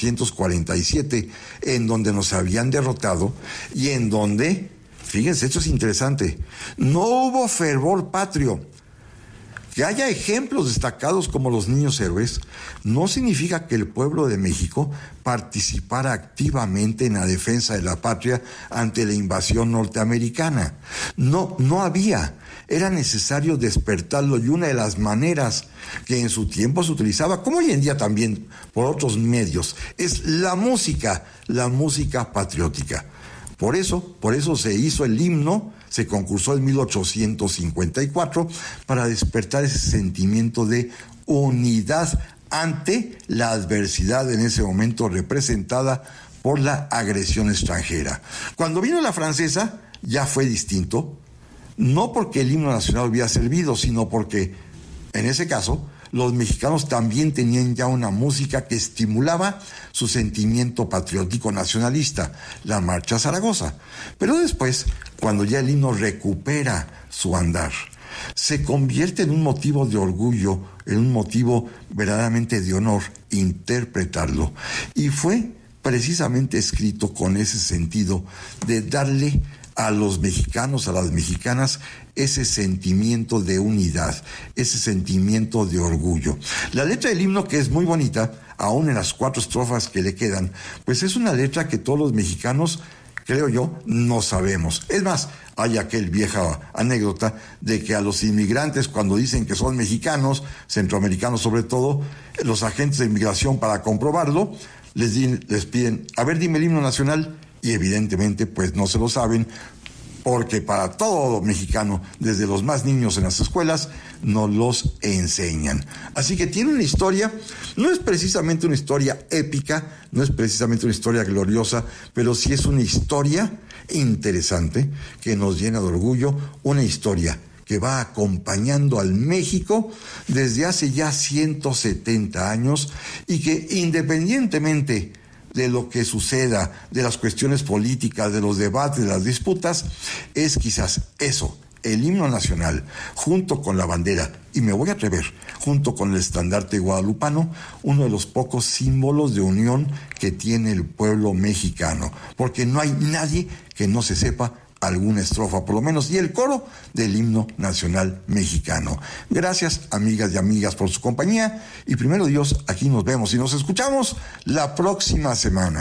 1847, en donde nos habían derrotado y en donde, fíjense, esto es interesante, no hubo fervor patrio. Que haya ejemplos destacados como los niños héroes no significa que el pueblo de México participara activamente en la defensa de la patria ante la invasión norteamericana. No había. Era necesario despertarlo, y una de las maneras que en su tiempo se utilizaba, como hoy en día también por otros medios, es la música patriótica. Por eso se hizo el himno, se concursó en 1854 para despertar ese sentimiento de unidad ante la adversidad en ese momento representada por la agresión extranjera. Cuando vino la francesa ya fue distinto, no porque el himno nacional hubiera servido, sino porque en ese caso los mexicanos también tenían ya una música que estimulaba su sentimiento patriótico nacionalista, la Marcha Zaragoza. Pero después, cuando ya el himno recupera su andar, se convierte en un motivo de orgullo, en un motivo verdaderamente de honor interpretarlo. Y fue precisamente escrito con ese sentido de darle a los mexicanos, a las mexicanas, ese sentimiento de unidad, ese sentimiento de orgullo. La letra del himno, que es muy bonita, aún en las 4 estrofas que le quedan, pues es una letra que todos los mexicanos, creo yo, no sabemos. Es más, hay aquel vieja anécdota de que a los inmigrantes, cuando dicen que son mexicanos, centroamericanos sobre todo, los agentes de inmigración, para comprobarlo, les piden, a ver, dime el himno nacional, y evidentemente pues no se lo saben, porque para todo mexicano, desde los más niños en las escuelas, no los enseñan. Así que tiene una historia, no es precisamente una historia épica, no es precisamente una historia gloriosa, pero sí es una historia interesante que nos llena de orgullo, una historia que va acompañando al México desde hace ya 170 años y que, independientemente de lo que suceda, de las cuestiones políticas, de los debates, de las disputas, es quizás eso, el himno nacional, junto con la bandera, y me voy a atrever, junto con el estandarte guadalupano, uno de los pocos símbolos de unión que tiene el pueblo mexicano, porque no hay nadie que no se sepa alguna estrofa, por lo menos, y el coro del himno nacional mexicano. Gracias, amigas y amigas, por su compañía, y primero Dios, aquí nos vemos y nos escuchamos la próxima semana.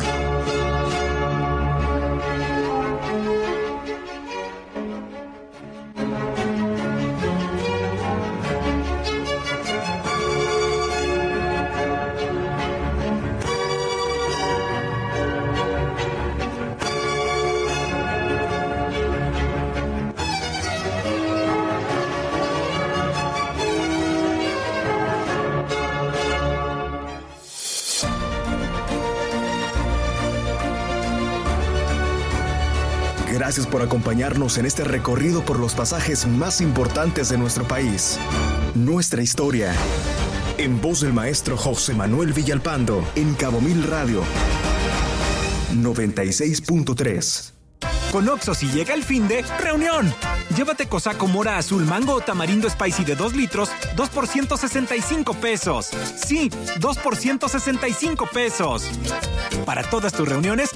Gracias por acompañarnos en este recorrido por los pasajes más importantes de nuestro país. Nuestra historia. En voz del maestro José Manuel Villalpando, en Cabo Mil Radio 96.3. Con Oxxo, si llega el fin de reunión. Llévate cosaco mora azul mango o tamarindo spicy de 2 litros, 2 por 165 pesos. Sí, 2 por 165 pesos. Para todas tus reuniones,